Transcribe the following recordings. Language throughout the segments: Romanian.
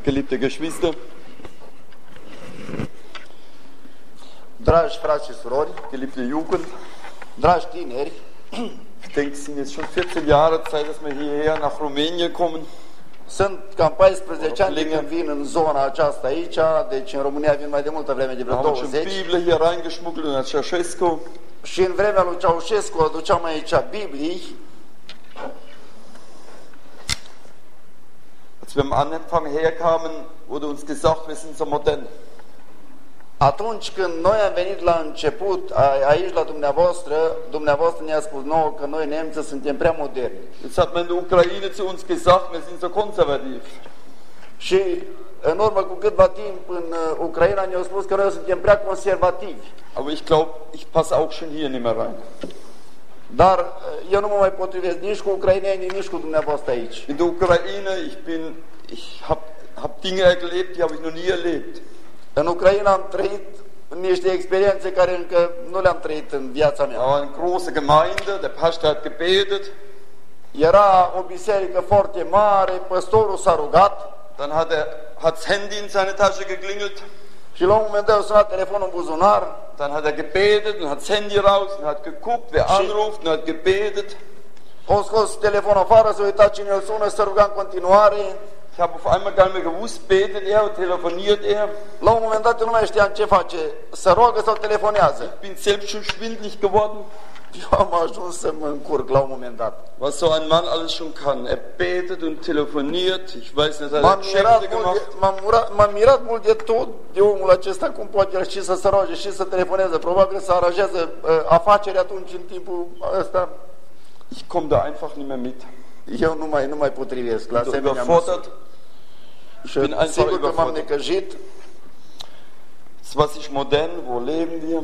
Geliebte Geschwister, dragi frați și surori, geliebte Jugend, dragi tineri, ich denke, es sind jetzt schon 14 Jahre Zeit, dass wir hierher nach Rumänien kommen. sunt cam 14 ani de când vin în zona aceasta aici, deci în România vin mai de multă vreme, de Wir vreo haben schon 20. Bibel hier reingeschmuggelt und Ceausescu. Și în vremea lui Ceaușescu aduceam aici Biblii. Als wir am Anfang herkamen, wurde uns gesagt, wir sind so modern. Atunci când noi am venit la început, aici la dumneavoastră ne-a spus nouă că noi nemții suntem prea moderni. Jetzt hat man in der Ukraine zu uns gesagt, wir sind so konservativ. Și în urmă cu câtva timp în Ucraina ne-au spus că noi suntem prea conservativi. Aber ich glaube, ich passe auch schon hier nicht mehr rein. Dar eu nu mă mai potrivesc nici cu ucrainenii, nici cu dumneavoastră aici. In der Ukraine, ich hab Dinge erlebt, die habe ich noch nie erlebt. În Ucraina am trăit niște experiențe care încă nu le-am trăit în viața Da mea. war eine große Gemeinde, der Pastor hat gebetet, Era o biserică foarte mare, păstorul s-a rugat dann hat das Handy in seine Tasche geklingelt, și la un moment dat a sunat telefonul în buzunar dann hat gebetet und hat das Handy raus und hat geguckt, wer anruft und hat gebetet. a scos telefonul afară, s-a uitat cine îl sună, s-a rugat în continuare. Ich habe auf einmal gar nicht mehr gewusst, betet er oder telefoniert er. La un moment dat eu nu mai știam ce face, să roagă sau telefonează. Ich bin selbst schon schwindelig geworden, Eu am ajuns să mă încurc la un moment dat. was so ein Mann alles schon kann. Er betet und telefoniert, ich weiß nicht, er M-am hat mirat, Geschäfte mult gemacht. m-am mirat mult de tot de omul acesta, cum poate el și să se roage și să telefoneze. Probabil să aranjează afaceri atunci în timpul ăsta. Ich komme da einfach nicht mehr mit. Eu nu mai potrivesc la Ich bin asemenea überfordert. măsuri. Ich bin einfach Sigur că m-am überfordert. necăjit. Was ist modern? Wo leben wir?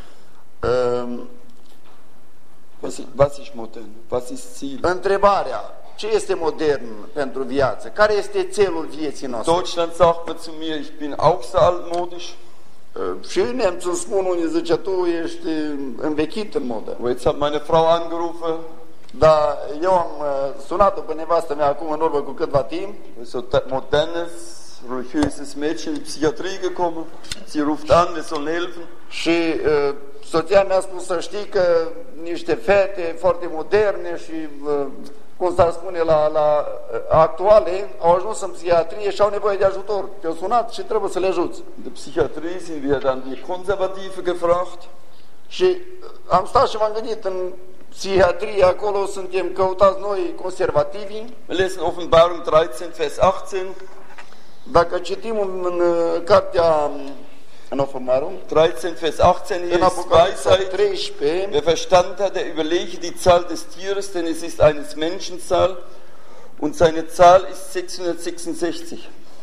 Was ist modern? Was ist Ziel? Întrebarea, ce este modern pentru viață? Care este țelul vieții noastre? Deutschland sagt mir zu mir, ich bin auch so altmodisch. Și nemțul spun unii, zice, tu ești învechit în modă. Aber jetzt hat meine Frau angerufen, Dar eu am sunat-o pe nevastă mea acum în urmă cu câtva timp. so ein modernes, religiöses Mädchen in die Psychiatrie gekommen. Sie ruft an, wir sollen helfen. Și soția mi-a spus să știi că niște fete foarte moderne și, cum s-ar spune, la actuale, au ajuns în psihiatrie și au nevoie de ajutor. Te-au sunat și trebuie să le ajuți. In der Psychiatrie sind wir dann die Konservative gefragt. Și am stat și m-am gândit, în psihiatrie acolo suntem căutați noi conservativi. Wir lesen Offenbarung 13, Vers 18. Dacă citim în cartea, în Offenbarung, 13, Vers 18, hier în ist Apocalipsa Weisheit. 13, Wer Verstand hat, der überlege die Zahl des Tieres, denn es ist eines Menschen Zahl und seine Zahl ist 666.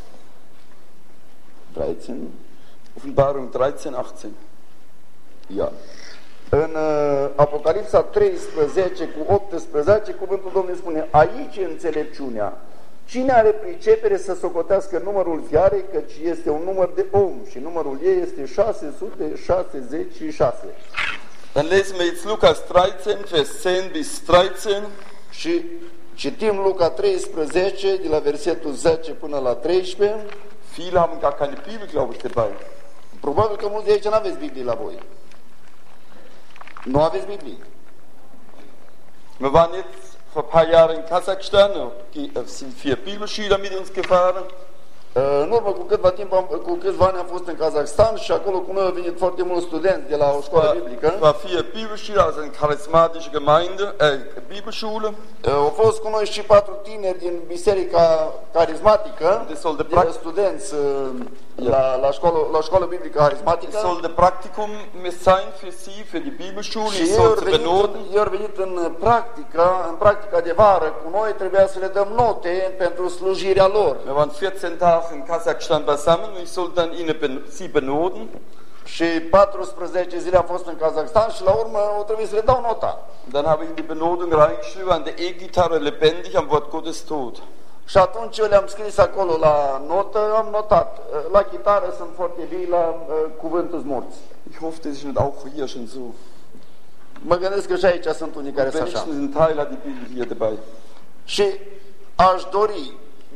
13, Offenbarung 13, 18. ia. În Apocalipsa 13 cu 18, cuvântul Domnului spune: aici e înțelepciunea. Cine are pricepere să socotească numărul fiarei, căci este un număr de om și numărul ei este 666. Dann lesen wir jetzt Lukas 13, Vers 10 bis 13. Și citim Luca 13, de la versetul 10 până la 13. Viele haben gar keine Bibel, glaube ich, dabei. Probabil că mulți de aici nu aveți Biblie la voi. Nu aveți Biblie. Wir waren jetzt vor ein paar Jahren in Kasachstan, da sind 4 Bibelschüler mit uns gefahren. În urmă cu câțiva timp, cu câțiva ani am fost în Kazakhstan și acolo cu noi au venit foarte mulți studenți de la o școală biblică. Es war 4 Bibelschüler, also eine charismatische Gemeinde, Bibelschule. Au fost cu noi și 4 tineri din biserica carismatică, de studenți la școală biblică Es carismatică. sollte Praktikum sein für sie, für die Bibelschule. Și Ich ei au sollte benoten. venit în practica de vară cu noi, trebuia să le dăm note pentru slujirea lor. Wir waren 14 Tage in Kasachstan beisammen und ich sollte dann sie benoten. Și 14 zile am fost în Kazakhstan și la urmă o trebuie să le dau nota. Dann habe ich in die Benotung reingeschrieben, an der E-Gitarre lebendig, am Wort Gottes tot. Și atunci eu le-am scris acolo la notă, am notat. La chitară sunt foarte vii, la cuvântul morți. Ich hoffe, das ist nicht auch hier schon so. Mă gândesc că și aici sunt unii care sunt așa. Wenigstens ein Teil hat die Bibel hier dabei. Și aș dori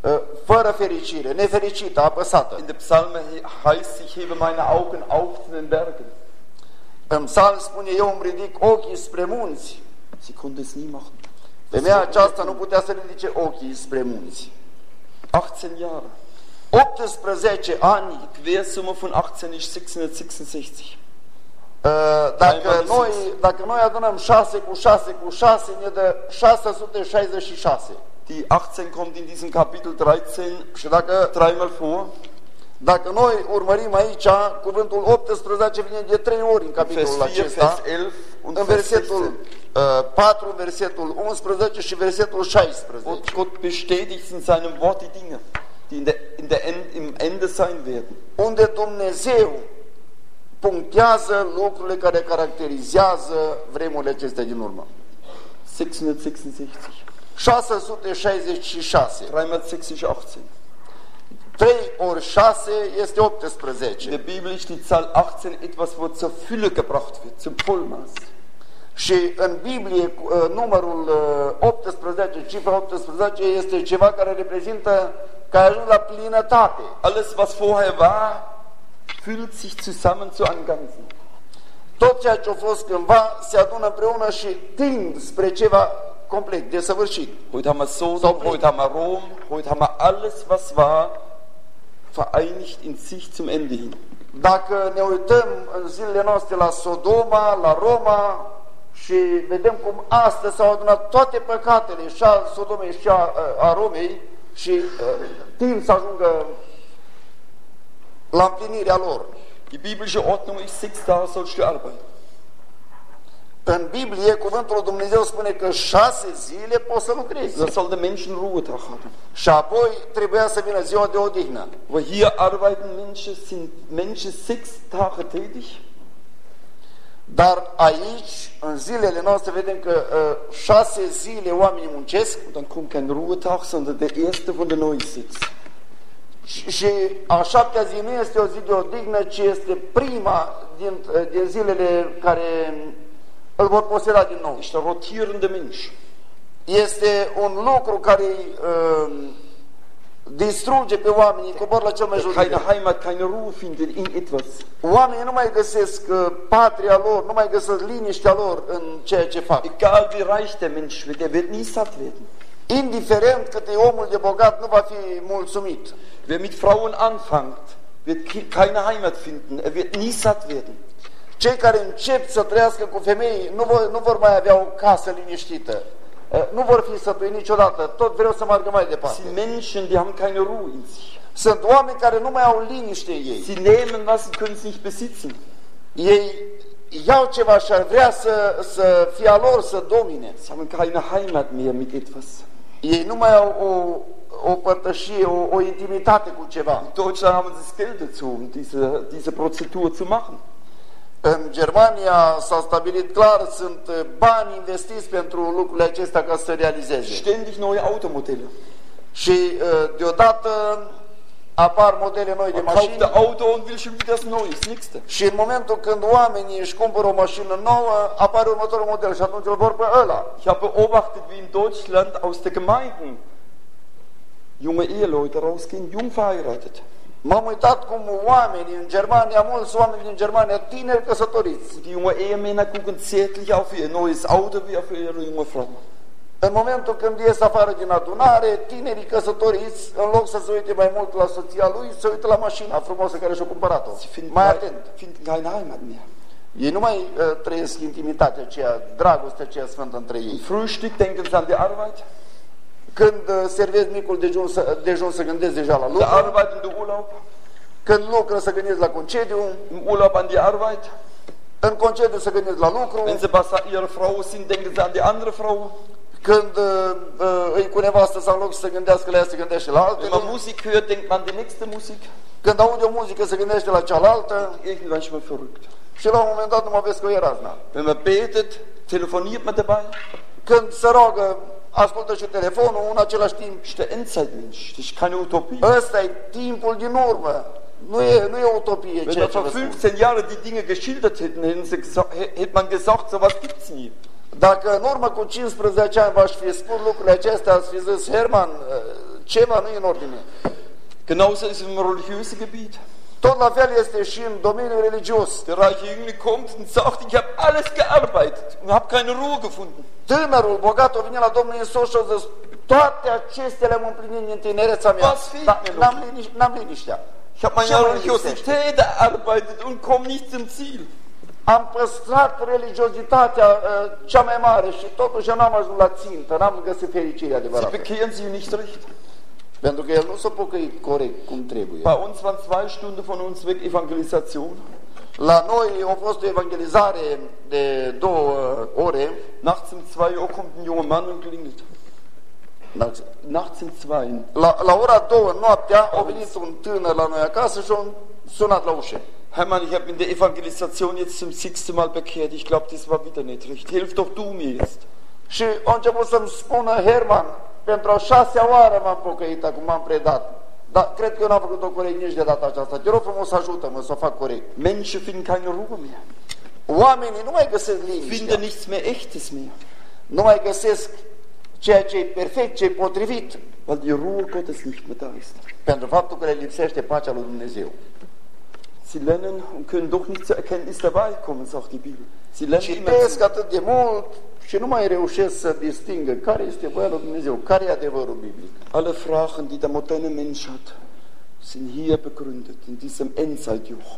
fără fericire, nefericită, apăsată. In der Psalme heißt, ich hebe meine Augen auf zu den Bergen. În psalm spune, eu îmi ridic ochii spre munți. Sie konnte es nie machen. Femeia aceasta nu putea să ridice ochii spre munți. 18 Jahre. 18 ani. Die Quersumme von 18 ist 666. Dacă noi adunăm 6 cu 6 cu 6, ne dă 666. Die 18 kommt in diesem Kapitel 13 Și dacă dreimal vor. Dacă noi urmărim aici, cuvântul 18 vine de 3 ori în capitolul Vers 4, acesta, Vers 11 und în Vers versetul 16. 4, versetul 11 și versetul 16. Und Gott bestätigt in seinem Wort die Dinge, die im Ende sein werden. Unde Dumnezeu punctează lucrurile care caracterizează vremurile acestea din urmă. 666. 666. 3 mal 6 ist 18. 3 ori 6 este In 18. der Bibel ist die Zahl 18 etwas, wo zur Fülle gebracht wird, zum Vollmaß. Și în Biblie numărul 18, cifra 18 este ceva care reprezintă că ai ajuns la plinătate. Alles, was vorher war, füllt sich zusammen zu einem Ganzen. Tot ceea ce a fost cândva se adună împreună și tind spre ceva complet, desăvârșit. Heute haben wir Sodom, heute haben wir Rom, heute haben wir alles, was war, vereinigt in sich zum Ende hin. Dacă ne uităm în zilele noastre la Sodoma, la Roma și vedem cum astăzi s-au adunat toate păcatele și a Sodomei și a Romei și tind să ajungă la împlinirea lor. Die biblische Ordnung ist 6 Tage sollst du arbeiten. În Biblie, cuvântul lui Dumnezeu spune că 6 zile poți să lucrezi. Da soll der Mensch einen Ruhetag haben. Și apoi trebuia să vină ziua de odihnă. Aber hier arbeiten Menschen, sind Menschen 6 Tage tätig. Dar aici, în zilele noastre, vedem că 6 zile oamenii muncesc. Und dann kommt kein Ruhetag, sondern der erste von den 9 sitzt. Și a 7-a zi nu este o zi de odihnă, ci este prima din zilele care îl vor poseda din nou. Ist der rotierende Mensch. Este un lucru care distruge pe oamenii, cobor la cel mai jos. Keine Heimat, keine Ruhe finden in etwas. Oamenii nu mai găsesc patria lor, nu mai găsesc liniștea lor în ceea ce fac. Egal wie reich der Mensch wird, der wird nie satt werden. Indiferent cât e omul de bogat, nu va fi mulțumit. Wer mit Frauen anfängt, wird keine Heimat finden, er wird nie satt werden. Cei care încep să trăiască cu femei nu vor mai avea o casă liniștită. Nu vor fi sătui niciodată, tot vreau să meargă mai departe. Sie Menschen, die haben keine Ruhe in sich. Sunt oameni care nu mai au liniște în ei. Sie nehmen was, sie können es nicht besitzen. Ei iau ceva și ar vrea să fie a lor, să domine. Sie haben keine Heimat mehr mit etwas. Ei nu mai au o părtășie, o intimitate cu ceva. In Deutschland haben sie das Geld dazu, um diese Prozedur zu machen. În Germania s-a stabilit clar, sunt bani investiți pentru lucrurile acestea ca să se realizeze. Ständig neue Automodelle. Și deodată apar modele noi de Man kauft mașini. ein Auto und will schon wieder das Neue, das Nächste. Și în momentul când oamenii își cumpără o mașină nouă, apare următorul model și atunci îl vor pe ăla. Ich habe beobachtet, wie in Deutschland aus der Gemeinden junge Eheleute rausgehen, jung verheiratet. M-am uitat cum oamenii în Germania, mulți oameni din Germania, tineri căsătoriți. Die junge Ehemänner gucken zärtlich auf ihr neues Auto wie auf ihre junge Frau. În momentul când ies afară din adunare, tinerii căsătoriți, în loc să se uite mai mult la soția lui, se uită la mașina frumoasă care și-a cumpărat-o. Mai atent. Finden keine Heimat mehr. Ei nu mai trăiesc intimitatea aceea, dragostea aceea sfântă între ei. Frühstück denken sie an die Arbeit. Când servesc micul dejun să gândesc deja la Der lucru. Arbeit und der Urlaub. Când lucră să gândesc la concediu. Im Urlaub an die Arbeit. În concediu să gândesc la lucru. Wenn sie bei ihrer Frau sind, denken sie an die andere Frau. Când îi cu nevastă sau în loc să gândească la ea, se gândește la altele. Wenn man Musik hört, denkt man an die nächste Musik. Când aude o muzică, se gândește la cealaltă. Irgendwann ist man verrückt. Și la un moment dat nu mă vezi că e razna. Wenn man betet, telefoniert man dabei. Când se roagă, ascultă și telefonul în același timp. Das ist der Endzeitmensch, das ist keine Utopie. Ăsta e timpul din urmă. Nu e utopie Wenn ceea wir ce vă vor spun. 15 Jahren die Dinge geschildert hätten, hätte man gesagt, sowas gibt's nie. Dacă în urmă cu 15 ani v-aș fi spus lucrurile acestea, ați fi zis, Herman, ceva nu e în ordine. Genauso ist es im religiösen Gebiet. Tot la fel este și în domeniul religios. Der reiche Jüngling kommt und sagt, ich habe alles gearbeitet und habe keine Ruhe gefunden. Tânărul bogat o vine la Domnul Iisus și a zis, toate acestea le-am împlinit în tinerețea mea, dar n-am liniștea. Ich habe meine Religiosität erarbeitet und komme nicht zum Ziel. Am păstrat religiozitatea cea mai mare și totuși n-am ajuns la țintă, n-am găsit fericirea Sie adevărată. bekehren sich nicht recht. Pentru că el nu s-a pocăit corect cum trebuie. Bei uns waren 2 Stunden von uns weg Evangelisation. La noi a fost o evangelizare de 2 ore. Nachts um 2 Uhr kommt ein junger Mann und klingelt. Nachts um 2. La ora 2 noaptea a venit un tânăr la noi acasă și a sunat la ușă. Hermann, ich habe in der Evangelisation jetzt zum 6. Mal bekehrt. Ich glaube, das war wieder nicht recht. Hilf doch du mir jetzt. Și a început să-mi spună, Herman, pentru a 6-a oară m-am pocăit, acum m-am predat. Dar cred că eu n-am făcut-o corect nici de data aceasta. Te rog frumos, ajută-mă să o fac corect. Menschen finden keine Ruhe mehr. Oamenii nu mai găsesc liniștea. Finden nichts mehr Echtes mehr. Nu mai găsesc ceea ce e perfect, ce e potrivit. Weil die Ruhe Gottes nicht mehr da ist. Pentru faptul că le lipsește pacea lui Dumnezeu. Sie lernen und können doch nicht zur Erkenntnis der Wahrheit kommen, sagt die Bibel. Sie lernen immer Citesc atât de mult și nu mai reușesc să distingă care este voia lui Dumnezeu, care e adevărul biblic. alle Fragen, die der moderne Mensch hat, sind hier begründet, in diesem Endzeitjoch,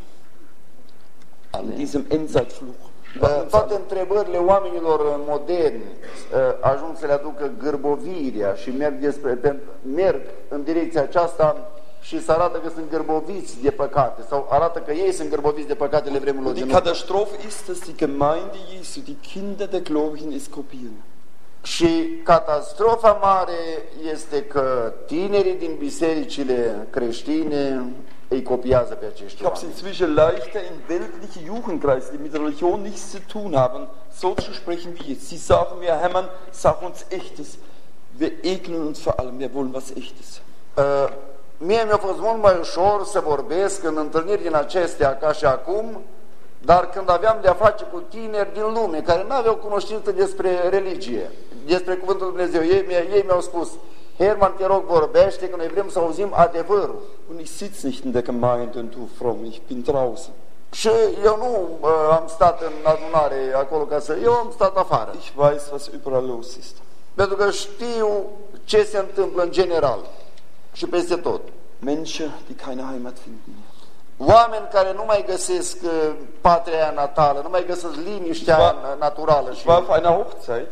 in diesem Endzeitfluch. Toate întrebările oamenilor moderni ajung să le aducă gârbovirea și merg în direcția aceasta și se arată că sunt gârboviți de păcate sau arată că ei sunt gârboviți de păcatele vremurilor Die din urmă. Katastrophe ist, dass die Gemeinde Jesu, die Kinder der Gläubigen, es kopieren. Și catastrofa mare este că tinerii din bisericile creștine îi copiază pe acești Ich habe es oameni. inzwischen leichter in weltliche Jugendkreise, die mit Religion nichts zu tun haben, so zu sprechen wie jetzt. Sie sagen mir, Hermann, sag uns Echtes. Wir ekeln uns vor allem, wir wollen was Echtes. Mie mi-a fost mult mai ușor să vorbesc în întâlniri din acestea ca și acum, dar când aveam de-a face cu tineri din lume care nu aveau cunoștință despre religie, despre Cuvântul Lui Dumnezeu, ei mi-au spus, Herman, te rog, vorbește, că noi vrem să auzim adevărul. Und ich sitze nicht in der Gemeinde und du fromm, ich bin draußen. Și eu nu am stat în adunare acolo ca să... Eu am stat afară. Ich weiß, was überall los ist. Pentru că știu ce se întâmplă în general și peste tot. Menschen, die keine Heimat finden. Oameni care nu mai găsesc patria natală, nu mai găsesc liniștea naturală. Ich war auf einer Hochzeit.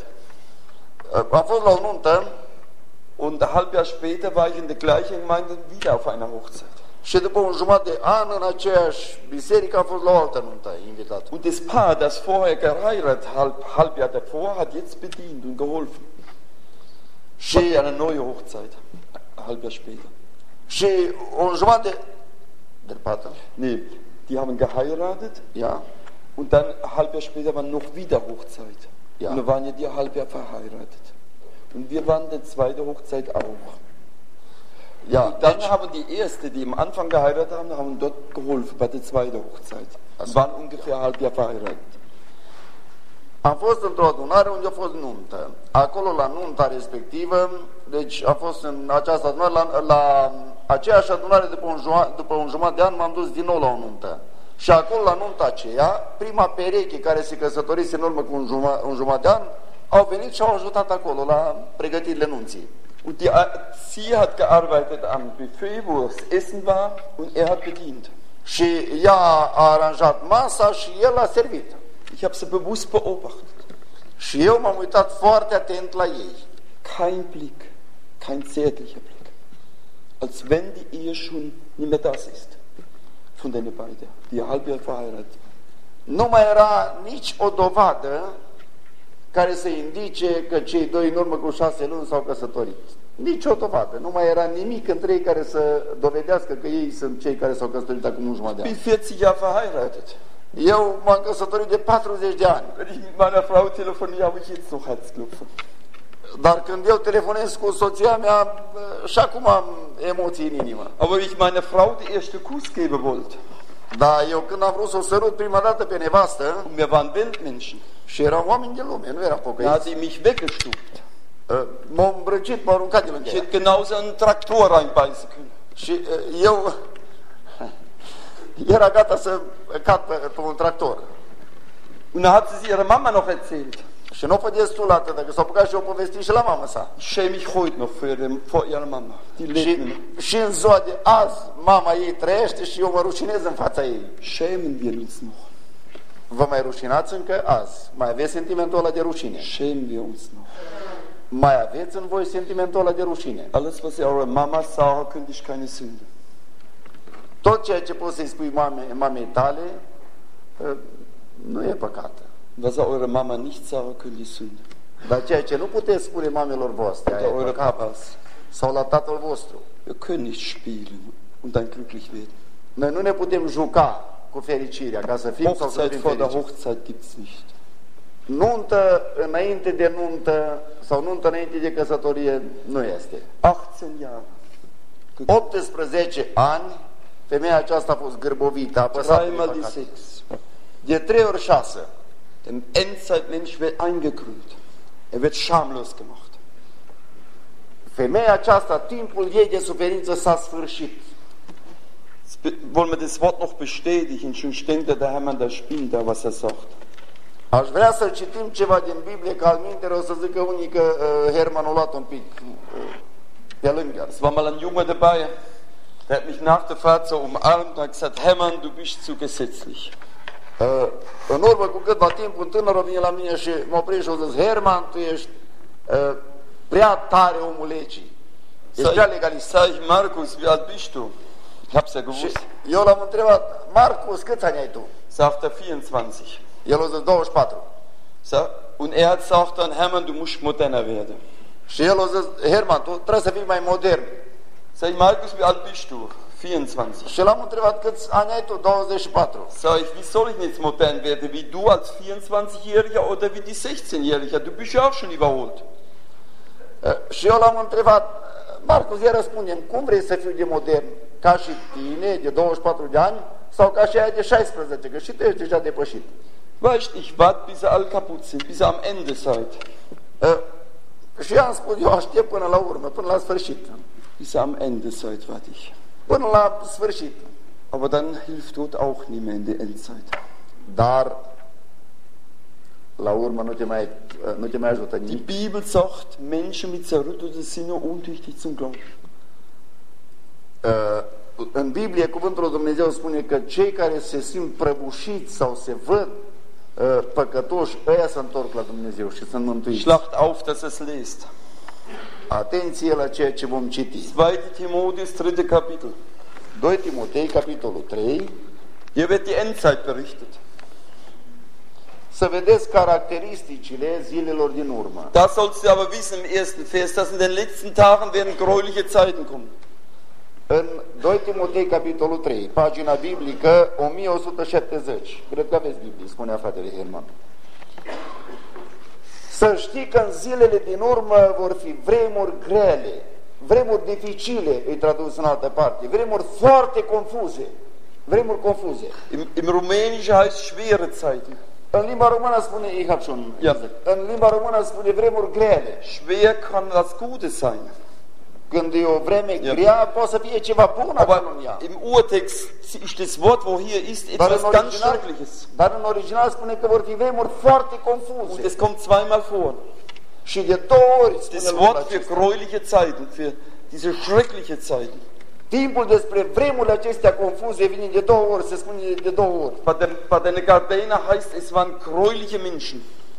Am fost la o nuntă. Und ein halbes Jahr später war ich in der gleichen Gemeinde wieder auf einer Hochzeit. Și după un jumătate de an în aceeași biserică am fost la o altă nuntă invitat. Und das Paar, das vorher geheiratet, halb Jahr davor, hat jetzt bedient und geholfen. Și eine neue Hochzeit, ein halb Jahr später. Și un jumătate de Pater. Nee, die haben geheiratet. Ja. Und dann ein halb Jahr später war noch wieder Hochzeit. Ja. Und dann waren ja die ein halb Jahr verheiratet. Und wir waren die zweite Hochzeit auch. Ja, und dann haben die erste, die am Anfang geheiratet haben dort geholfen bei der zweiten Hochzeit. Also waren ungefähr ein halb Jahr verheiratet. Am fost într-o adunare unde a fost nuntă. Acolo la nunta respectivă, deci a fost în această adunare, la aceeași adunare după un jumătate de an m-am dus din nou la o nuntă. Și acolo la nunta aceea, prima pereche care se căsătorise în urmă cu un jumătate de an, au venit și au ajutat acolo la pregătirile nunții. Und sie hat gearbeitet am Buffet, wo das Essen war, und er hat bedient. Și ea a aranjat masa și el a servit. Ich habe sie bewusst beobachtet. Și eu m-am uitat foarte atent la ei. Kein Blick, kein zärtlicher Blick. Als wenn die Ehe schon nicht mehr das ist. Von den beiden, die halb Jahr verheiratet. Nu mai era nici o dovadă care să indice că cei doi în urmă cu 6 luni s-au căsătorit. Nici o dovadă. Nu mai era nimic între ei care să dovedească că ei sunt cei care s-au căsătorit acum un jumătate de Ich an. bin 40 Jahre verheiratet. Eu m-am căsătorit de 40 de ani. Wenn ich mit meiner Frau telefoniere, habe ich jetzt noch Herzklopfen. Dar când eu telefonez cu soția mea, și acum am emoții în inimă. Aber wie ich meiner Frau den ersten Kuss geben wollte, Dar eu când am vrut să o sărut prima dată pe nevastă, und wir waren Weltmenschen, și eram oameni de lume, nu eram da hat pocăiți, sie mich weggestupt. M-a îmbrăcit, m-a aruncat de lângă Ich ea. hätte genauso in einen Traktor reinbeißen können. Și eu era gata să cad pe un tractor. Und dann hat sie es ihrer Mama noch erzählt. Și nu a fost destul atât, că s-a apucat și o povesti și la mama sa. Ich schäme mich heute noch vor ihrer Mama. Die lebt Și, nur noch. și în ziua de azi, mama ei trăiește și eu mă rușinez în fața ei. Schämen wir uns noch? Vă mai rușinați încă azi? Mai aveți sentimentul ăla de rușine? Schämen wir uns noch? Mai aveți în voi sentimentul ăla de rușine? Alles, was ihr eurer Mama sagen könnt, ist keine Sünde. Tot ceea ce poți să-i spui mamei tale, nu e păcat. Was ihr eurer Mama nicht sagen könnt, ist Sünde. Dar ceea ce nu puteți spune mamelor voastre, aia Oder e eure păcat. Papas. Sau la tatăl vostru. Wir können nicht spielen und dann glücklich werden. Noi nu ne putem juca cu fericirea ca să fim sau să Hochzeit fim vor der fericiți. Hochzeit gibt's nicht. Nuntă înainte de nuntă sau nuntă înainte de căsătorie nu este. 18 Jahre. 18 ani, femeia aceasta a fost gârbovită, apăsată de Dreimal die păcat. 6. De 3 ori 6. Der Endzeitmensch wird eingekrümmt. Er wird schamlos gemacht. Femeia aceasta, timpul ei de suferință s-a sfârșit. Wollen wir das Wort noch bestätigen? Schon denkt der Hermann, da spielt da, was er sagt. Aș vrea să citim ceva din Biblie, că alminteri o să zică unii că Herman a luat un pic pe lângă. Es war mal ein Junge dabei, der hat mich nach der Fahrt so umarmt und hat gesagt, Hermann, du bist zu gesetzlich. În urmă cu câtva timp, un tânăr a venit la mine și m-a oprit și a zis, Herman, tu ești prea tare omul legii. Ești prea legalist. Sag ich, Markus, wie alt bist du? Ich hab's ja Și gewusst. eu l-am întrebat, Marcus, câți ani ai tu? Sagt er 24. El a zis 24. Und er hat gesagt dann, Hermann, du musst moderner werden. Și el a zis, Herman, tu trebuie să fii mai modern. Sag ich, Markus, wie alt bist du? 24. Și l-am întrebat, câți ani ai tu? 24. Sag ich, wie soll ich denn jetzt modern werden? Wie du als 24-Jähriger oder wie die 16-Jähriger? Du bist ja auch schon überholt. Și eu l-am întrebat, Marcus, ia răspundem, cum vrei să fiu de modern? Ca și tine, de 24 de ani, sau ca și aia de 16, că și tu ești deja depășit. Weißt, ich warte, bis ihr alle kaputt sind, bis ihr am Ende seid. Și eu am spus, eu aștept până la urmă, până la sfârșit. Bis ihr am Ende seid, warte ich. Până la sfârșit. Aber dann hilft Gott auch nicht mehr in der Endzeit. Dar la urmă nu te mai ajută Die nimic. Bibel sagt, Menschen mit zerrütteter Sinne untüchtig zum Glauben. În Biblie, cuvântul lui Dumnezeu spune că cei care se simt prăbușiți sau se văd păcătoși, ăia se întorc la Dumnezeu și sunt mântuiți. Schlacht auf, dass es lest. Atenție la ceea ce vom citi. 2. Timotheus, 3. Kapitel. 2 Timotei, capitolul 3. Hier wird die Endzeit berichtet. Să vedeți caracteristicile zilelor din urmă. Da sollst du aber wissen im ersten Vers, dass in den letzten Tagen werden gräuliche Zeiten kommen. În 2 Timotei, capitolul 3, pagina biblică 1170. Cred că aveți Biblie, spunea fratele Herman. Să știi că în zilele din urmă vor fi vremuri grele, vremuri dificile, îi tradus în altă parte, vremuri foarte confuze, vremuri confuze. Im Rumänischen heißt schwere Zeiten. În limba română spune, în limba română spune vremuri grele. Schwer kann das Gute sein. Când e o vreme grea, poate să fie ceva bun acolo în ea. Im Urtext ist das Wort, wo hier ist, etwas ganz Schreckliches. Dar în original spune că vor fi vremuri foarte Und confuze. es kommt zweimal vor. Și de două ori spune Das lucrul Wort für acesta. gräuliche Zeiten, für diese schreckliche Zeiten. Timpul despre vremurile acestea confuze vine de două ori, se spune de două ori. Bei der Gardena heißt es waren gräuliche Menschen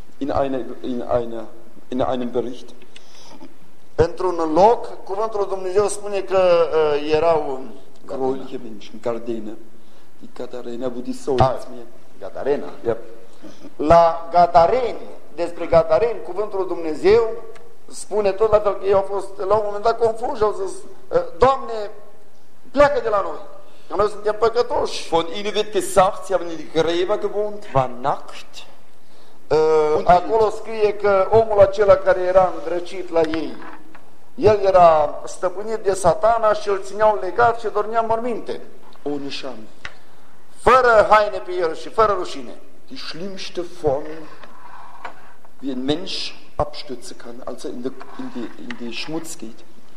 in einem Bericht. Într-un loc, cuvântul lui Dumnezeu spune că erau Gräuliche Menschen, Gardena. Die Gadarena, wo die Säule ins Meer. Gadarena. Ja. La Gadareni, despre Gadareni, cuvântul lui Dumnezeu spune tot la fel că ei au fost la un moment dat confuși și au zis, Doamne, pleacă de la noi, că noi suntem păcătoși. Von ihnen wird gesagt, sie haben in die Gräber gewohnt, waren nackt. Acolo scrie că omul acela care era îndrăcit la ei, el era stăpânit de Satana și îl țineau legat și dormea în morminte. Ohne Scham. Fără haine pe el și fără rușine. Die schlimmste Form, wie ein Mensch abstürzen kann, als er in die Schmutz geht.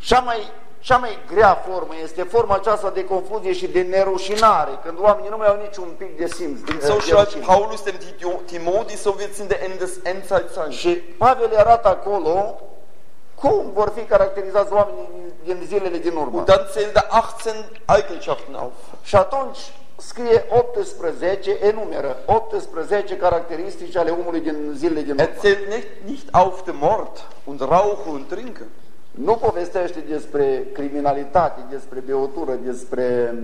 Cea mai grea formă este forma aceasta de confuzie și de nerușinare, când oamenii nu mai au niciun pic de simț. Und so schreibt Paulus dem Timotheus, so wird es in der Endzeit sein. Și Pavel arată acolo cum vor fi caracterizați oamenii din zilele din urmă. Und dann zählt er 18 Eigenschaften auf. Și atunci scrie 18, enumeră 18 caracteristici ale omului din zilele din urmă. Er zählt nicht auf den Mord und Rauchen und Trinken. Nu povestește despre criminalitate, despre beutură, despre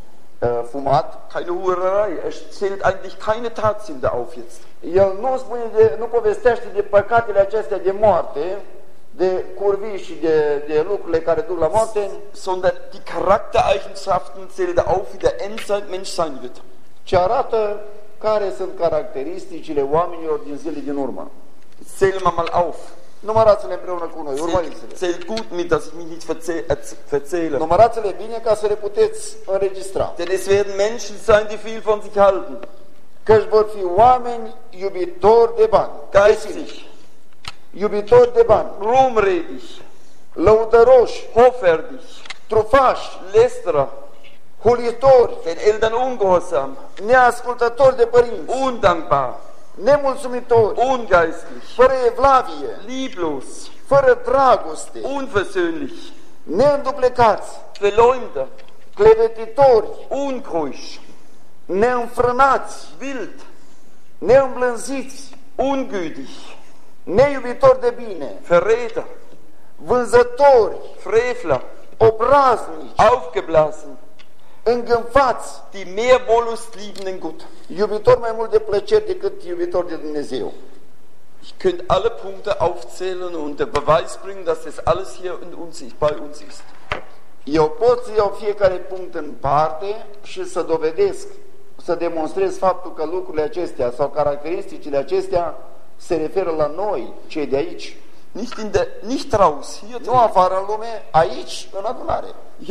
fumat. Keine Hurerei. Er zählt eigentlich keine Tatsünde auf jetzt. El nu povestește de păcatele acestea de moarte, de curvii și de lucrurile care duc la moarte, sondern die Charaktereigenschaften zählt er auf, wie der Endzeitmensch sein wird. ci arată care sunt caracteristicile oamenilor din zilele din urmă. Zählen wir mal auf. Numărați-le împreună cu noi, urmăriți-le. Zählt gut mit, dass ich mich nicht verzähle. Numărați-le bine ca să le puteți înregistra. Denn es werden Menschen sein, die viel von sich halten. Căci vor fi oameni iubitori de bani, Geistig, iubitori de bani, ruhmredig, lăudăroși, hoffärtig, trufași, lästerer, hulitori, den Eltern ungehorsam, neascultători de părinți, undankbar, nemulțumitori, ungeistlich, fără evlavie, lieblos, fără dragoste, unversöhnlich, neînduplecați, Verleumder, clevetitori, unkeusch, neînfrânați, wild, neîmblânziți, ungütig, neiubitori de bine, Verräter, vânzători, Frevler, obraznici, aufgeblasen, îngânfați, die mehr Wollust lieben den Gott. iubitori mai mult de plăceri decât iubitori de Dumnezeu. Ich könnte alle Punkte aufzählen und der Beweis bringen, dass das alles hier in uns ist, bei uns ist. Eu pot să iau fiecare punct în parte și să dovedesc, să demonstrez faptul că lucrurile acestea sau caracteristicile acestea se referă la noi, cei de aici. Nicht raus, hier Nu drin. afară în lume, aici, în adunare.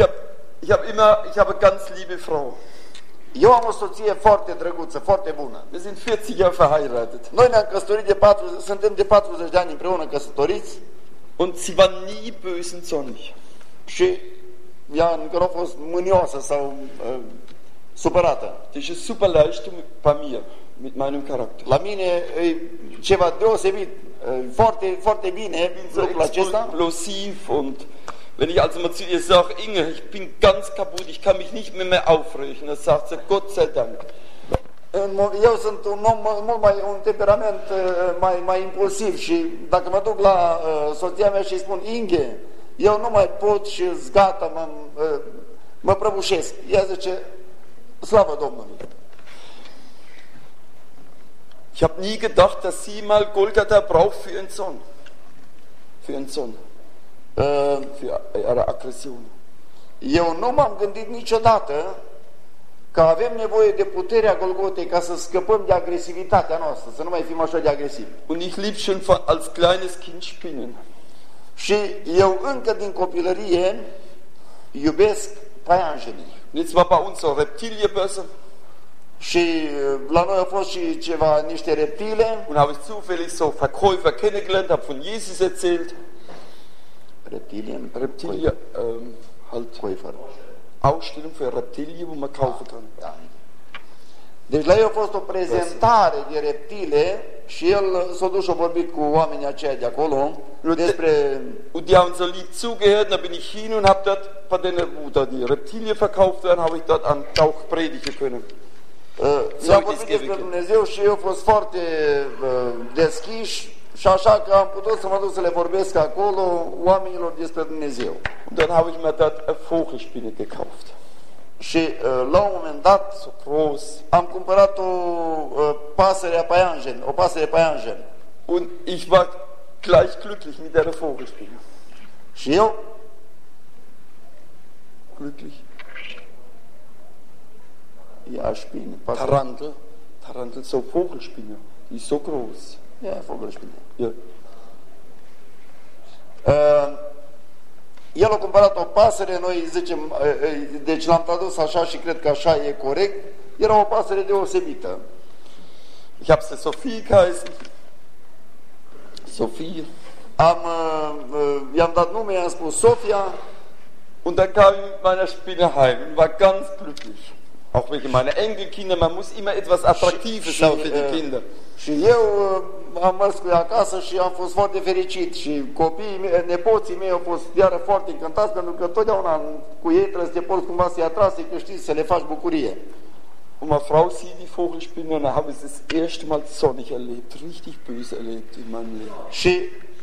Ich habe ganz liebe Frau. Eu am o soție foarte drăguță, foarte bună. Wir sind 40 Jahre verheiratet. Noi ne-am căsătorit suntem de 40 de ani împreună căsătoriți Und sie war nie böse und zornig. și ea încă nu a fost mânioasă sau supărată. Das ist super Leistung bei mir, mit meinem Charakter. La mine e ceva deosebit, foarte, foarte bine Ich bin so lucrul acesta. explosiv und wenn ich also mal zu ihr sage, Inge, ich bin ganz kaputt, ich kann mich nicht mehr aufregen, dann sagt sie, Gott sei Dank. Eu sunt un om un temperament mai impulsiv și dacă mă duc la soția mea și îi spun, Inge, eu nu mai pot și gata, mă prăbușesc. Ea zice, slavă Domnului. Ich habe nie gedacht, dass sie mal Golgatha braucht für ihren Sohn. Für ihren Sohn. Für ihre Aggression. Eu nu m-am gândit niciodată că avem nevoie de puterea Golgotei ca să scăpăm de agresivitatea noastră, să nu mai fim așa de agresivi. Und ich lieb schon als kleines Kind Spinnen. Și eu încă din copilărie iubesc paianjenii. Und jetzt war bei uns so Reptilienbörse. Și la noi au fost și niște reptile. Und habe ich zufällig so Verkäufer kennengelernt, habe von Jesus erzählt. Reptilien? Reptilien, halt Käufer. Ausstellung für Reptilien, wo man kaufen kann. Da. Deci la el a fost o prezentare de reptile și el s-a dus și a vorbit cu oamenii aceia de acolo despre... Und die haben so lieb zugehört, da bin ich hin und habe dort bei denen, wo da die Reptilien verkauft werden, habe ich dort am Tauch predigen können. I-a vorbit despre Dumnezeu și eu a fost foarte deschiși și așa că am putut să mă duc să le vorbesc acolo oamenilor despre Dumnezeu. Und dann habe ich mir dort eine Vogelspinne gekauft. Și la un moment dat so groß, am cumpărat o pasăre paianjen, o pasăre paianjen. Und ich war gleich glücklich mit der Vogelspinne. Și eu glücklich. Ja, Spinne. Tarantel, so Vogelspinne, die ist so groß. Ja, Vogelspinne. Ja. El a cumpărat o pasăre, noi zicem, deci l-am tradus așa și cred că așa e corect, era o pasăre deosebită. Ich habe sie Sophie geheißen. Sophie. I-am dat nume, i-am spus Sofia. Und dann kam ich mit meiner Spinne heim und war ganz glücklich. Auch wegen meiner Enkelkinder, man muss immer etwas Attraktives haben für die Kinder. Și eu am mers cu ea acasă și am fost foarte fericit și copiii mei, nepoții mei au fost iară foarte încântați, pentru că totdeauna cu ei trebuie să te porți cumva să-i atrase, că știi, să le faci bucurie. Und meine Frau sieht die Vogelspinne und da habe ich das erste Mal zornig erlebt, richtig böse erlebt in meinem Leben. Și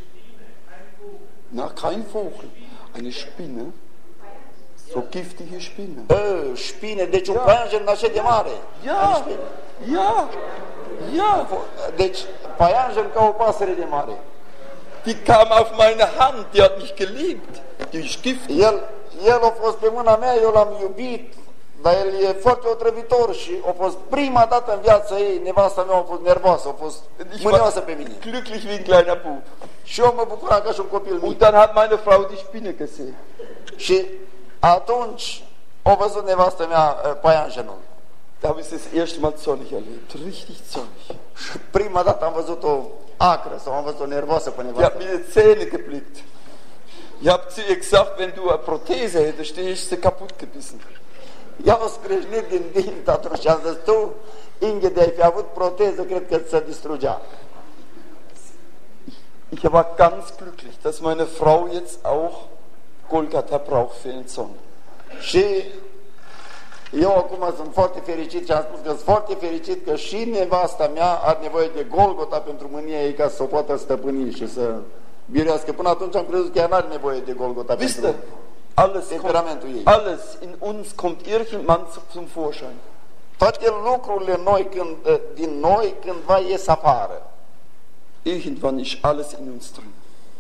Na, kein Vogel, eine Spinne, so giftige Spinne. Spine, deci un paianjen așa de mare. Ja, ja, ja. Deci paianjen ca o pasăre de mare. Die kam auf meine Hand, die hat mich geliebt. Die ist giftig. El a fost pe mâna mea, eu l-am iubit, dar el e foarte otrăvitor și a fost prima dată în viața ei, nevasta mea a fost nervoasă, a fost mânioasă pe mine. Glücklich wie ein kleiner Bub. Și eu mă bucura ca și un copil mic. Und dann hat meine Frau die Spinne gesehen. Și atunci a văzut nevastă mea paianjenul. Da habe ich das erste Mal zornig erlebt, richtig zornig. Și prima dată am văzut-o acră sau am văzut-o nervoasă pe Die nevastă. hat mir die Zähne geblickt. Ich habe zu ihr gesagt, wenn du eine Prothese hättest, die ist sie kaputt gebissen. I-au scrâșnit din dinți atunci și am zis, tu, Inge, de ai fi avut proteză, cred că ți se distrugea. Ich war ganz glücklich, dass meine Frau jetzt auch Golgatha braucht für den Sohn. Și eu acum sunt foarte fericit și am spus că sunt foarte fericit că și nevasta mea are nevoie de Golgota pentru mânia ei ca să o poată stăpâni și să biruiască. Până atunci am crezut că ea n-are nevoie de Golgota pentru temperamentul ei. Alles in uns kommt irgendwann zum Vorschein. Toate lucrurile noi din noi cândva ies afară. Irgendwann ist alles in uns drin.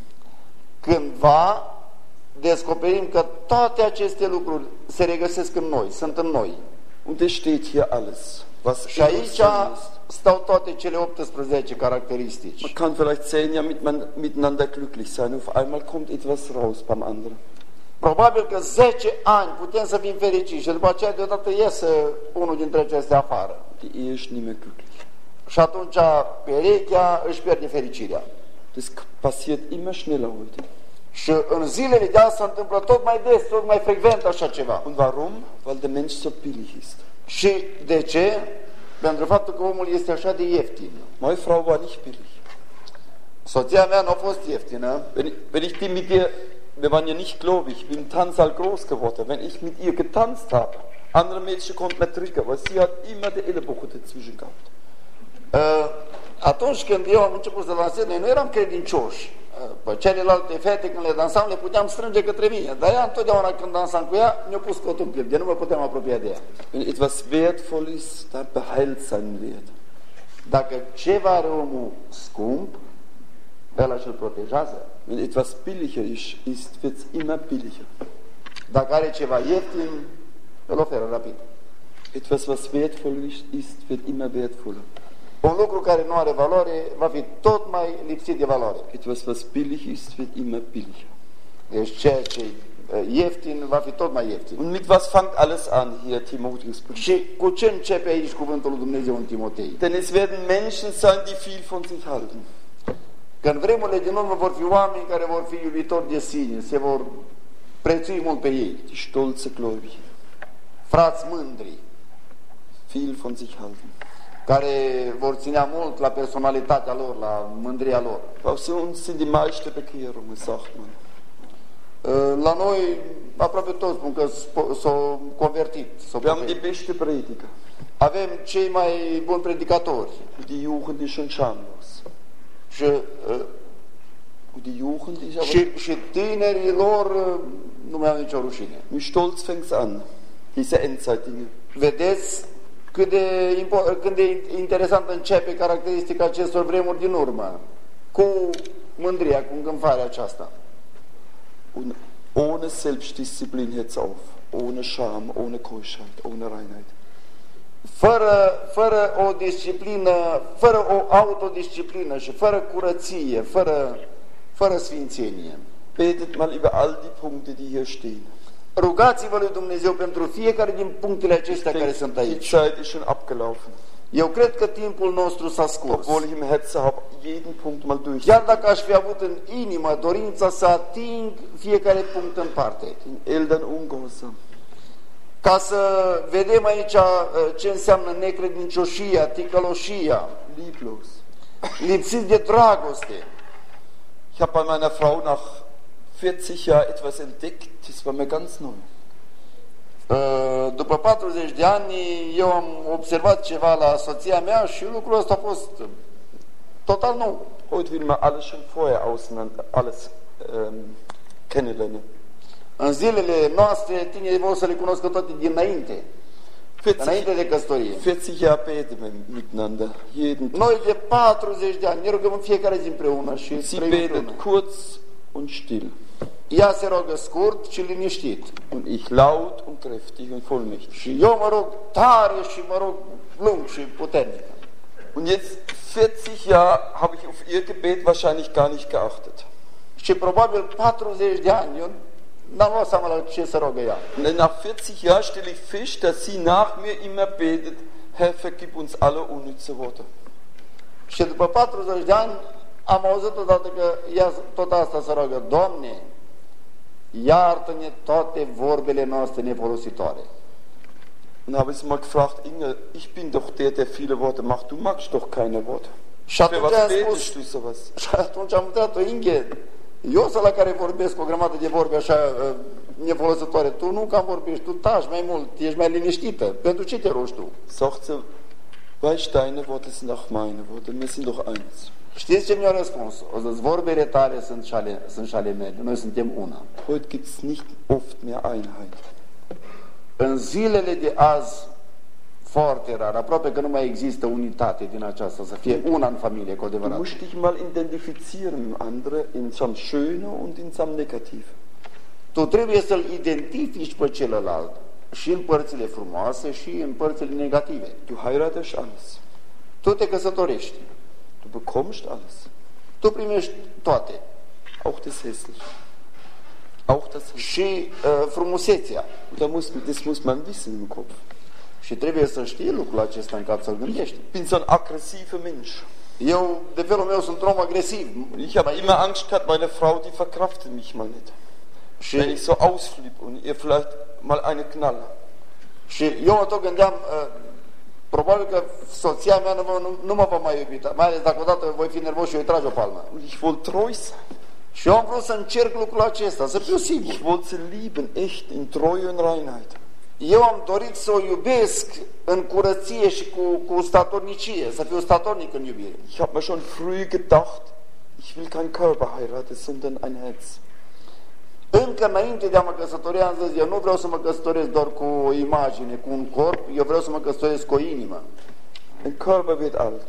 Cândva descoperim că toate aceste lucruri se regăsesc în noi, sunt în noi. Und es steht hier alles, was Și in uns aici drin ist. stau toate cele 18 caracteristici. Man kann vielleicht 10 Jahre miteinander glücklich sein, auf einmal kommt etwas raus beim anderen. Probabil că 10 ani putem să fim fericiți și după aceea deodată iese unul dintre acestea afară. Die Ehe ist nicht mehr glücklich. Și atunci perechea își pierde fericirea. Das passiert immer schneller heute. Și în zilele de azi se întâmplă tot mai des, tot mai frecvent așa ceva. Und warum? Weil der Mensch so billig ist. Și de ce? Pentru faptul că omul este așa de ieftin. Meine Frau war nicht billig. Soția mea nu a fost ieftină. Wenn ich die mit ihr, wir waren ja nicht gläubig, ich bin im Tanzsaal groß geworden. Wenn ich mit ihr getanzt habe, andere Mädchen konnten mehr drücken, aber sie hat immer die Ellenbogen dazwischen gehabt. Atunci când eu am început să dansez, noi nu eram credincioși. Pe celelalte fete, când le dansam, le puteam strânge către mine. Dar ea, întotdeauna când dansam cu ea, mi-a pus cotul în piept, de nu mă puteam apropia de ea. Wenn etwas wertvoll ist, dann behält seinen Wert. Dacă ceva are omul scump, ăla și-l protejează. Wenn etwas billiger ist, wird es immer billiger. Dacă are ceva ieftin, îl oferă rapid. Etwas, was wertvoll ist, wird immer wertvoller. Un lucru care nu are valoare va fi tot mai lipsit de valoare. Etwas, was billig ist, wird immer billiger. Deci ceea ce ieftin va fi tot mai ieftin. Und mit was fängt alles an hier, Timotheusbrief? Și cu ce începe aici cuvântul lui Dumnezeu în Timotei? Denn es werden Menschen sein, die viel von sich halten. Că în vremurile din urmă vor fi oameni care vor fi iubitori de sine, se vor prețui mult pe ei. Die stolze Gläubigen. Frați mândri, Viel von sich halten. care vor ținea mult la personalitatea lor, la mândria lor. Aus uns sind die meisten Bekehrungen, sagt man. La noi, aproape toți spun că s-au convertit. Wir haben die beste Prediger. Avem cei mai buni predicatori. Und die Jugend ist schon schamlos. Și, Und die Jugend ist aber... și tinerii lor nu mai au nicio rușine. Mit Stolz fängt es an, diese Endzeit-Dinge. Vedeți cât de interesant începe caracteristica acestor vremuri din urmă. Cu mândria, cu îngânfarea aceasta. Und ohne Selbstdisziplin hört es auf. Ohne Scham, ohne Keuschheit, ohne Reinheit. Fără o disciplină, fără o autodisciplină și fără curăție, fără sfințenie. Betet mal über all die Punkte, die hier stehen. Rugați-vă lui Dumnezeu pentru fiecare din punctele acestea care sunt Die aici. Zeit ist schon abgelaufen. Eu cred că timpul nostru s-a scurs. obwohl ich im Herzen habe, jeden Punkt mal durch. Chiar dacă aș fi avut în inimă dorința să ating fiecare punct în parte. Den Eltern ungehorsam. Ca să vedem aici ce înseamnă necredincioșia, ticăloșia, Lieblos. lipsit de dragoste. Ich habe bei meiner Frau nach 40 Jahren etwas entdeckt, das war mir ganz neu. După 40 de ani, eu am observat ceva la soția mea și lucrul ăsta a fost total nou. Heute will man alles schon vorher alles kennenlernen. În zilele noastre, tinerii vor să le cunoscă toate dinainte, 40, înainte de căsătorie. 40 Jahre beten wir miteinander, jeden Tag. Noi de 40 de ani ne rugăm în fiecare zi împreună și Sie trăim betet împreună. kurz und still. Ea se rogă scurt și liniștit. Und ich laut und kräftig und vollmächtig. Și eu mă rog tare și mă rog lung și puternic. Und jetzt, 40 Jahre, habe ich auf ihr Gebet wahrscheinlich gar nicht geachtet. Și probabil 40 de ani eu n-am luat seama la ce se rogă ea. Und nach 40 Jahren stelle ich fest, dass sie nach mir immer betet, Herr, vergib uns alle unnütze Worte. Și după 40 de ani am auzit odată că ea tot asta se rogă: Doamne, iartă-ne toate vorbele noastre nefolositoare. Und habe ich sie mal gefragt, Inge, ich bin doch der viele Worte macht, du magst doch keine Worte. Și Für atunci was am betest spus, du sowas? și atunci am întrebat-o: Inge, eu sunt la care vorbesc o grămadă de vorbe așa nefolositoare, tu nu cam vorbești, tu taci mai mult, ești mai liniștită, pentru ce te rogi tu? Sagt sie, weißt, deine Worte sind auch meine Worte, wir sind doch eins. Știți ce mi-a răspuns? O să-ți vorbele tale sunt și ale mele, noi suntem una. Heute gibt es nicht oft mehr Einheit. În zilele de azi, foarte rar, aproape că nu mai există unitate din aceasta, să fie una în familie, cu Du adevărat. musst dich mal identifizieren im anderen, in seinem Schönen und in seinem Negativen. Tu trebuie să-l identifici pe celălalt și în părțile frumoase și în părțile negative. Du heiratest alles. Tu te căsătorești, Du bekommst alles. tu primești toate. Auch das Hässliche. Auch das Hässliche. Și frumusețea. Das muss man wissen im Kopf. Și trebuie să știi lucrul acesta în cap, să-l gândești. Ich bin so ein aggressiver Mensch. Eu, de felul meu, sunt un om agresiv. Ich habe immer Angst gehabt, meine Frau, die verkraftet mich mal nicht. Wenn ich so ausflippe und ihr vielleicht mal eine knalle. Și eu mă tot gândeam, probabil că soția mea nu mă va mai iubi, mai ales dacă odată voi fi nervos și eu îi trage o palmă. Und ich wollte treu sein. Și eu am vrut să încerc lucrul acesta, să fiu sigur. Ich wollte sie lieben, echt, in Treue und Reinheit. Eu am dorit să o iubesc în curăție și cu statornicie, să fiu statornic în iubire. Ich habe mir schon früh gedacht, ich will keinen Körper heiraten, sondern ein Herz. Încă înainte de a mă căsători am zis, eu nu vreau să mă căsătoresc doar cu o imagine, cu un corp, eu vreau să mă căsătoresc cu o inimă. Ein Körper wird alt,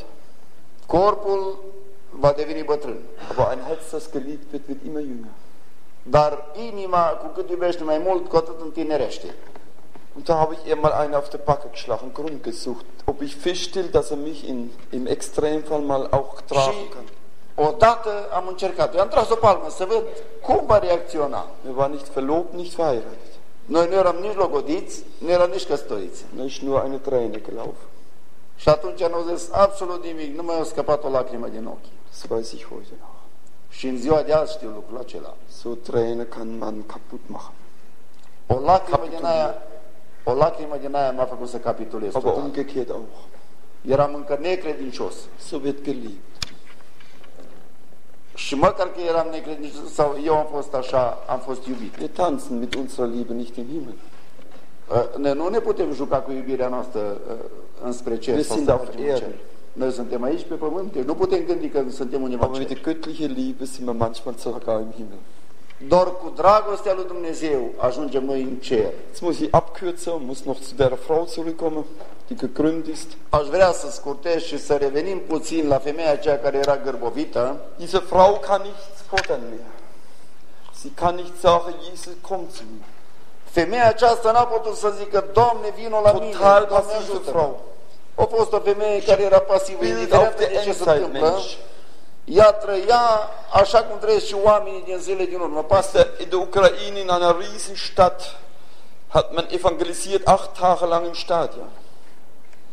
Corpul va deveni bătrân, aber ein Herz, das geliebt wird, wird immer jünger. dar inima, cu cât iubește mai mult, cu atât întinerește. Und da habe ich ihr mal einen auf die Backe geschlagen, Grund gesucht, ob ich feststelle, dass er mich im Extremfall mal auch tragen kann. Odată am încercat, eu am tras o palmă să văd cum va reacționa. Wir waren nicht verlobt, nicht verheiratet. Noi nu eram nici logodiți, nu eram nici căsătoriți. Da ist nur eine Träne gelaufen. Și atunci nu zis absolut nimic, nu mai a scăpat o lacrimă din ochi. Das weiß ich heute noch. Și în ziua de azi știu lucrul acela. So Träne kann man kaputt machen. O lacrimă din aia m-a făcut să capitulez Aber total. umgekehrt auch. Eram încă necredincios. So wird geliebt. Și măcar că eram necredincios, sau eu am fost așa, am fost iubit. Wir tanzen mit unserer Liebe nicht im Himmel. Nu ne putem juca cu iubirea noastră înspre cer. Wir Sau sind să auf mergem în cer. Erden. Noi suntem aici pe pământ, nu putem gândi că suntem undeva Aber în mit cer. der göttlichen Liebe sind wir manchmal sogar im Himmel. Doar cu dragostea lui Dumnezeu ajungem noi în cer. Jetzt muss ich abkürzen, muss noch zu der Frau zurückkommen, die gekrümmt ist. Aș vrea să scurtez și să revenim puțin la femeia aceea care era gârbovită. Diese Frau kann nichts fordern mehr. Sie kann nicht sagen, Jesus, komm zu mir. Femeia aceasta n-a putut să zică, Doamne, vino la mine, Total Doamne, passive ajută-mă. Frau. A fost o femeie care era pasivă, Bild indiferent auf de der ce se întâmplă. Endzeitmensch. Ea trăia așa cum trăiesc și oamenii din zile din urmă, pasiv. In der Ukraine, in einer Riesenstadt, hat man evangelisiert 8 Tage lang im Stadion.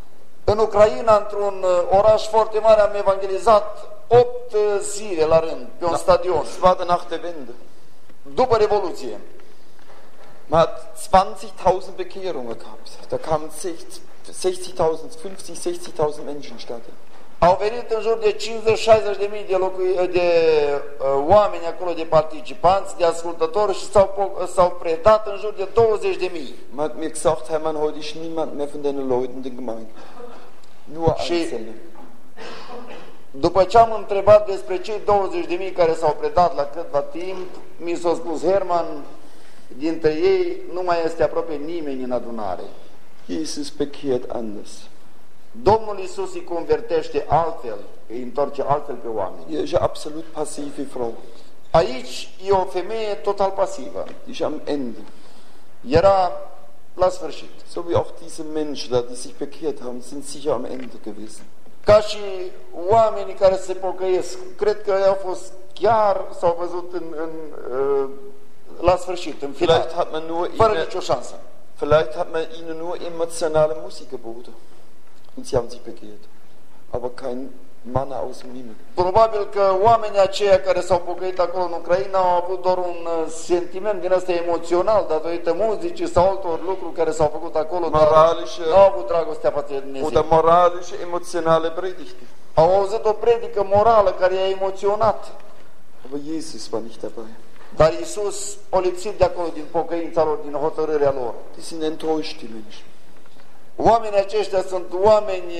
În Ucraina, într-un oraș foarte mare, am evangelizat 8 zile la rând, pe un stadion, Das war nach der Wende. după Revoluție. Man hat 20.000 Bekehrungen gehabt. Da kamen 60.000, 50.000, 60.000 Menschen statt. Au venit în jur de 50-60 de mii de oameni acolo, de participanți, de ascultători și s-au predat în jur de 20 de mii. Man hat mir gesagt, Hermann, heute ist niemand mehr von den Leuten in der Gemeinde. Nur Einzelne. După ce am întrebat despre cei 20 de mii care s-au predat la câtva timp, mi s-a spus, Herman, dintre ei nu mai este aproape nimeni în adunare. Jesus bekehrt anders. Domnul Iisus îi convertește altfel, îi întoarce altfel pe oameni. Hier ist eine absolut passive Frau. Aici e o femeie total pasivă. Die ist am Ende. Era la sfârșit. So wie auch diese Menschen da, die sich bekehrt haben, sind sicher am Ende gewesen. Ca și oamenii care se pocăiesc, cred că au fost chiar, s-au văzut la sfârșit, în final, Vielleicht hat man nur fără ihnen, nicio șansă. vielleicht hat man ihnen nur emotionale Musik geboten. Und sie haben sich bekehrt. Aber kein Manna aus dem Himmel. Probabil că oamenii aceia care s-au pocăit acolo în Ucraina au avut doar un sentiment din ăsta emoțional, datorită muzicii sau altor lucruri care s-au făcut acolo, dar nu au avut dragostea față de Dumnezeu. Oder moralische, emotionale Predigten. Au auzit o predică morală care i-a emoționat. Aber Jesus war nicht dabei. Dar Iisus o lipsit de acolo, din pocăința lor, din hotărârea lor. Die sind enttäuscht, die Menschen. Oamenii aceștia sunt oameni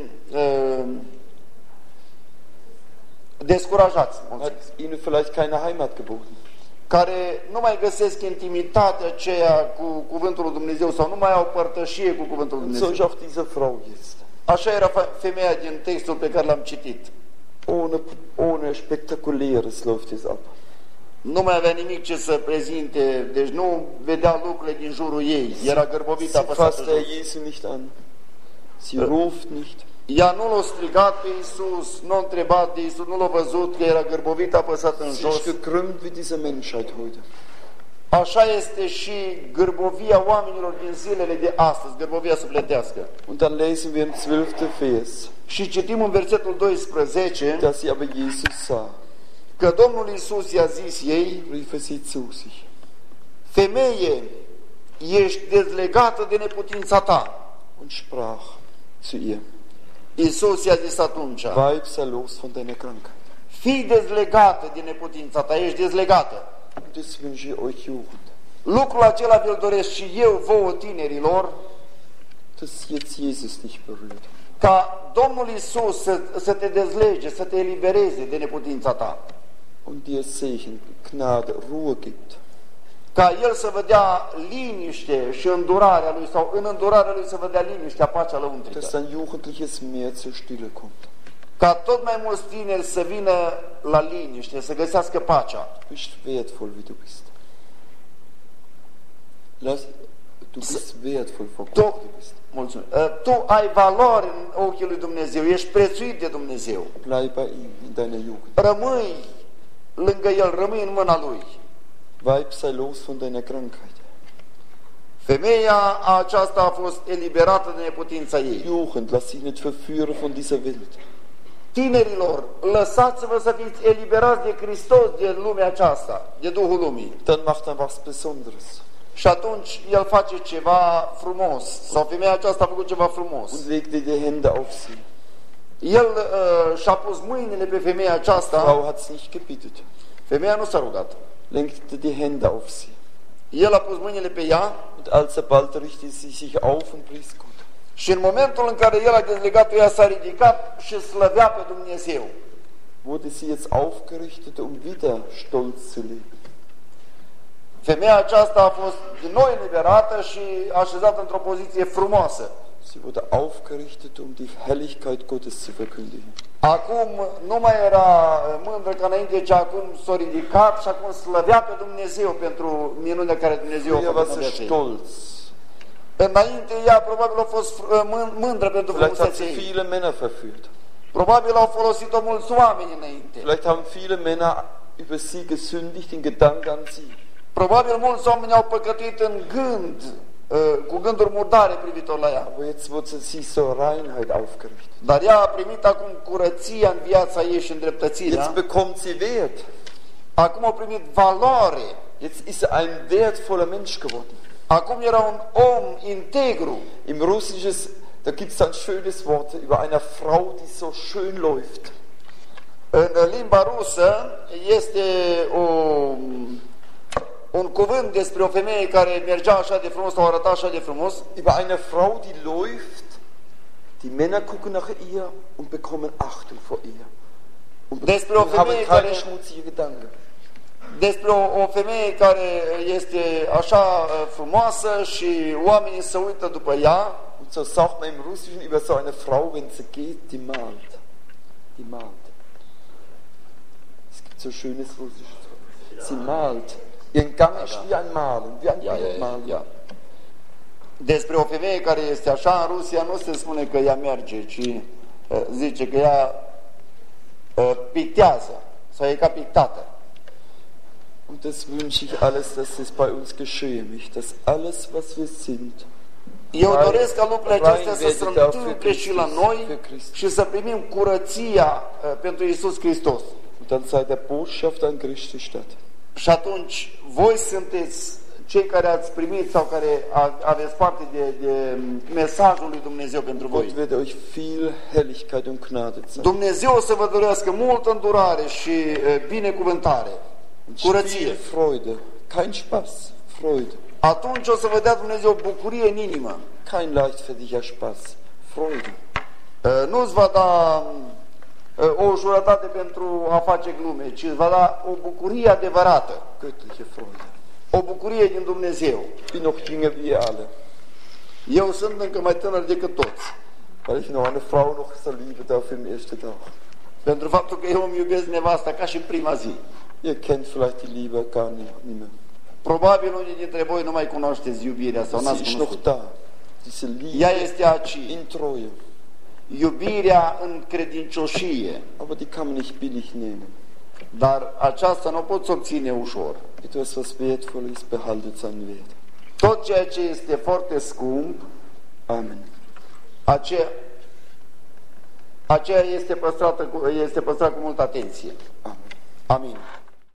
descurajați, Hat ihnen vielleicht keine Heimat geboten. care nu mai găsesc intimitatea aceea cu cuvântul lui Dumnezeu sau nu mai au părtășie cu cuvântul lui Und so Dumnezeu. ist auch diese Frau jetzt. Așa era femeia din textul pe care l-am citit. Ohne Spektakuläres läuft es ab. Nu mai avea nimic ce să prezinte, deci nu vedea lucrurile din jurul ei. Era gârbovită, Sie apăsată fasst der jos. Jesu nicht an. Sie ruft nicht. Ea nu l-a strigat pe Iisus, nu l-a întrebat de Iisus, nu l-a văzut că era gârbovită, apăsată în Sie jos. ist gekrümmt wie diese Menschheit heute. Așa este și gârbovia oamenilor din zilele de astăzi, gârbovia sufletească. Und dann lesen wir im 12. Vers, Și citim în versetul 12 dass sie aber Jesus sah, că Domnul Iisus i-a zis ei, rief er sie zu sich. femeie, ești dezlegată de neputința ta. Und sprach zu ihr, Iisus i-a zis atunci, Weib, sei los von deiner Krankheit. fii dezlegată de neputința ta, ești dezlegată. Und das wünsche ich euch Jugend, Lucrul acela vi-l doresc și eu, vouă tinerilor, dass jetzt Jesus dich berührt. ca Domnul Iisus să te dezlege, să te elibereze de neputința ta. Und dir Segen, Gnade, Ruhe gibt. Ca El să vă dea liniște și îndurarea Lui, sau în îndurarea Lui să vă dea liniștea, pacea lăuntrică. Dass dein jugendliches Meer zur Stille kommt. Ca tot mai mulți tineri să vină la liniște, să găsească pacea. Du bist wertvoll, wie du bist. Du bist wertvoll vor Gott, wie du bist. Mulțumesc. Tu ai valori în ochii lui Dumnezeu, ești prețuit de Dumnezeu. Bleib bei ihm in deiner Jugend. Rămâi lângă El, rămâi în mâna Lui. Weib, sei los von deiner Krankheit. Femeia aceasta a fost eliberată de neputința ei. Jugend, lass dich nicht verführen von dieser Welt. Tinerilor, lăsați-vă să fiți eliberați de Hristos, de lumea aceasta, de Duhul lumii. Dann macht er was Besonderes. Și atunci El face ceva frumos, sau femeia aceasta a făcut ceva frumos. Und legte die Hände auf sie. El și-a pus mâinile pe femeia aceasta. Frau hat es nicht gebittet. Femeia nu s-a rugat. Legte die Hände auf sie. El a pus mâinile pe ea Und alsbald richtete sie sich auf und pries Gott. și în momentul în care El a dezlegat-o, ea s-a ridicat și slăvea pe Dumnezeu. Wurde sie jetzt aufgerichtet, um wieder stolz zu leben. Femeia aceasta a fost din nou eliberată și așezată într-o poziție frumoasă. Sie wurde aufgerichtet, um die Herrlichkeit Gottes zu verkündigen. Acum nu mai era mândră ca înainte, ci acum s-a ridicat și acum slăvea pe Dumnezeu pentru minunea care Dumnezeu a Früher war făcut în sie viața ei. stolz. Înainte ea probabil a fost mândră pentru Vielleicht hat frumusețea sie ei. viele Männer verführt. Probabil au folosit-o mulți oameni înainte. Vielleicht haben viele Männer über sie gesündigt, in Gedanken an sie. Probabil mulți oameni au păcătuit în gând cu gânduri murdare privitor la ea. Aber jetzt wurde sie zur Reinheit aufgerichtet. Dar ea a primit acum curăția în viața ei și îndreptățirea. Jetzt bekommt sie Wert. Acum a primit valoare. Jetzt ist er ein wertvoller Mensch geworden. Acum era un om integru. Im Russischen, da gibt es ein schönes Wort über eine Frau, die so schön läuft. În limba rusă este un cuvânt despre o femeie care mergea așa de frumos sau arăta așa de frumos. Über eine Frau, die läuft, die Männer gucken nach ihr und bekommen Achtung vor ihr. Und haben keine schmutzige Gedanken. Despre o femeie care este așa frumoasă și oamenii se uită după ea. Und so sagt man im Russischen über so eine Frau, wenn sie geht, die malt. Die malt. Es gibt so schönes Russisches Wort. Sie malt. Ihr Gang ist wie ein Malen, wie ein Bildmalen. Despre o femeie care este așa în Rusia nu se spune că ea merge, ci zice că ea pictează sau e ca pictată. Und das wünsche ich alles, dass das bei uns geschehe, dass alles, was wir sind, eu doresc ca lucrurile acestea să se întâmple și la noi și să primim curăția pentru Iisus Hristos. Und dann sei der Botschafter an Christi statt. Și atunci, voi sunteți cei care ați primit sau care aveți parte de mesajul lui Dumnezeu pentru voi. Gott wird euch viel Herrlichkeit und Gnade zeigen. Dumnezeu o să vă dorească multă îndurare și binecuvântare, curăție. Freude, kein Spaß, Freude. Atunci o să vă dea Dumnezeu bucurie în inimă. Kein leichtfertiger Spaß, Freude. Nu-ți va da o ușurătate pentru a face glume, ci îți va da o bucurie adevărată. Göttliche Freude. O bucurie din Dumnezeu. Bin noch jünger wie ihr alle. Eu sunt încă mai tânăr decât toți. Weil ich noch eine Frau noch so liebe darf im ersten Tag. Pentru faptul că eu îmi iubesc nevasta ca și în prima zi. Ihr kennt vielleicht die Liebe gar nicht mehr. Probabil unii dintre voi nu mai cunoașteți iubirea sau n-ați Sie ist noch cunoscut. da. Diese Liebe Ea este aici. in Treue. Iubirea în credincioșie. Aber die kann man nicht billig nehmen. Dar aceasta nu poți obține ușor. Etwas, was wertvoll ist, behaltet seinen Wert. Tot ceea ce este foarte scump, Amen. aceea este păstrat cu multă atenție. Amen. Amin.